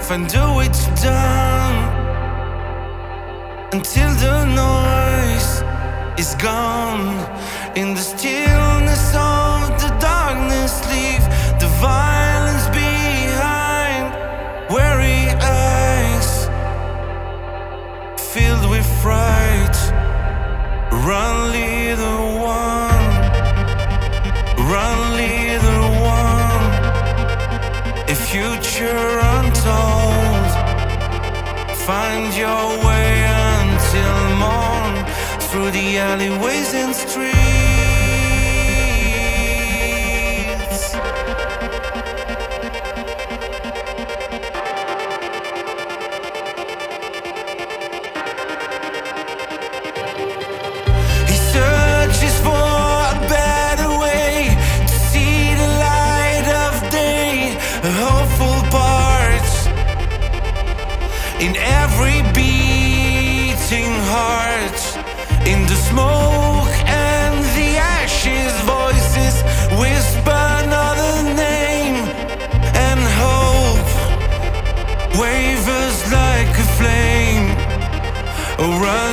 and do it's done until the noise is gone. In the stillness of the darkness, leave the violence behind. Weary eyes filled with fright. Run, little one. Run, little one. A future untold. Find your way until morn, through the alleyways and streets. He searches for a better way to see the light of day, a hopeful part in every beating heart. In the smoke and the ashes, voices whisper another name, and hope wavers like a flame. Oh, run,